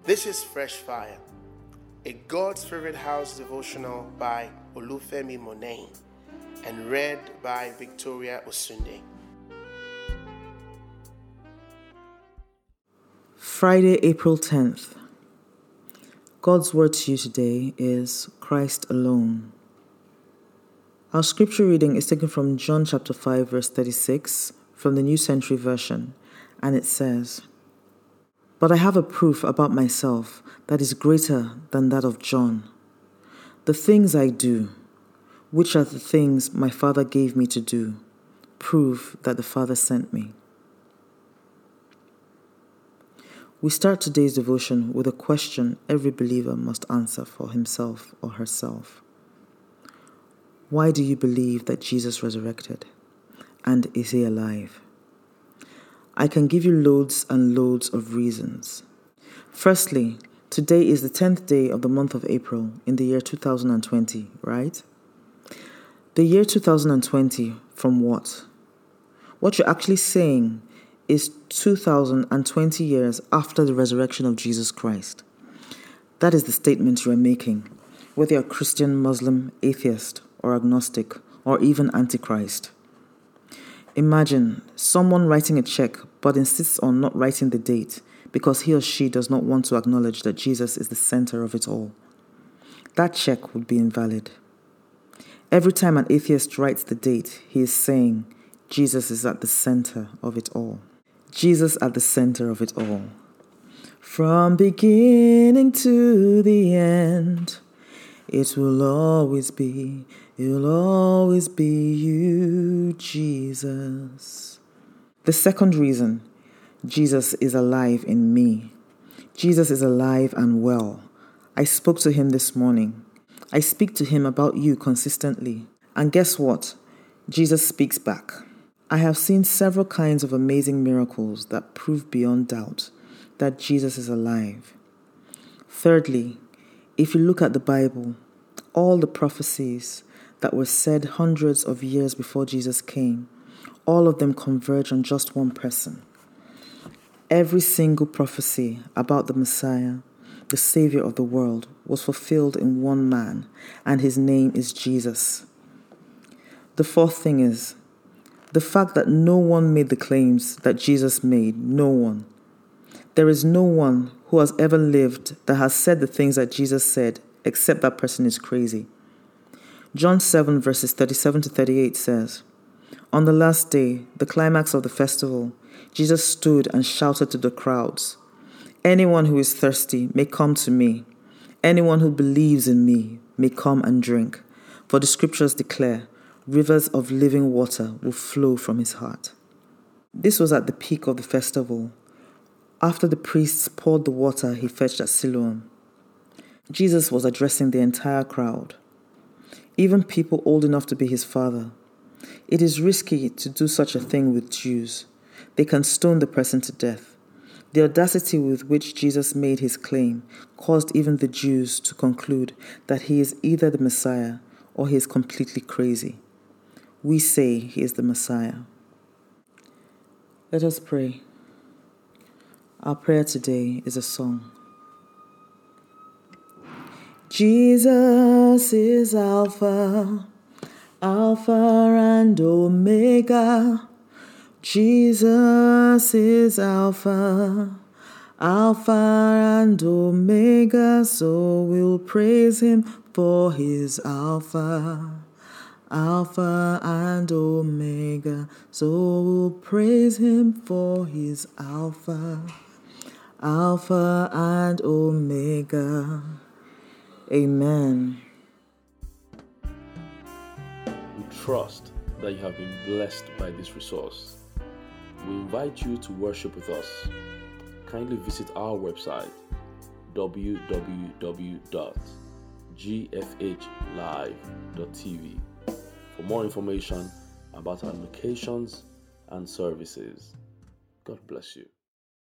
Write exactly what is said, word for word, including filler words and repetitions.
This is Fresh Fire, a God's Favorite House devotional by Olufemi Monain and read by Victoria Osunde. Friday, April tenth. God's word to you today is Christ alone. Our scripture reading is taken from John chapter five, verse thirty-six from the New Century Version, and it says, "But I have a proof about myself that is greater than that of John. The things I do, which are the things my Father gave me to do, prove that the Father sent me." We start today's devotion with a question every believer must answer for himself or herself. Why do you believe that Jesus resurrected? And is he alive? I can give you loads and loads of reasons. Firstly, today is the tenth day of the month of April in the year two thousand twenty, right? The year two thousand twenty from what? What you're actually saying is two thousand twenty years after the resurrection of Jesus Christ. That is the statement you are making, whether you're a Christian, Muslim, atheist, or agnostic, or even antichrist. Imagine someone writing a check but insists on not writing the date because he or she does not want to acknowledge that Jesus is the center of it all. That check would be invalid. Every time an atheist writes the date, he is saying, Jesus is at the center of it all. Jesus at the center of it all. From beginning to the end, it will always be, it will always be you, Jesus. The second reason, Jesus is alive in me. Jesus is alive and well. I spoke to him this morning. I speak to him about you consistently. And guess what? Jesus speaks back. I have seen several kinds of amazing miracles that prove beyond doubt that Jesus is alive. Thirdly, if you look at the Bible, all the prophecies that were said hundreds of years before Jesus came, all of them converge on just one person. Every single prophecy about the Messiah, the Savior of the world, was fulfilled in one man, and his name is Jesus. The fourth thing is, the fact that no one made the claims that Jesus made, no one. There is no one who has ever lived that has said the things that Jesus said, except that person is crazy. John seven verses thirty-seven to thirty-eight says, "On the last day, the climax of the festival, Jesus stood and shouted to the crowds, 'Anyone who is thirsty may come to me. Anyone who believes in me may come and drink. For the scriptures declare, rivers of living water will flow from his heart.'" This was at the peak of the festival, after the priests poured the water he fetched at Siloam. Jesus was addressing the entire crowd, even people old enough to be his father. It is risky to do such a thing with Jews. They can stone the person to death. The audacity with which Jesus made his claim caused even the Jews to conclude that he is either the Messiah or he is completely crazy. We say he is the Messiah. Let us pray. Our prayer today is a song. Jesus is Alpha, Alpha and Omega. Jesus is Alpha, Alpha and Omega. So we'll praise him for his Alpha, Alpha and Omega. So we'll praise him for his Alpha, Alpha and Omega. Amen. We trust that you have been blessed by this resource. We invite you to worship with us. Kindly visit our website, w w w dot g f h live dot t v, for more information about our locations and services. God bless you.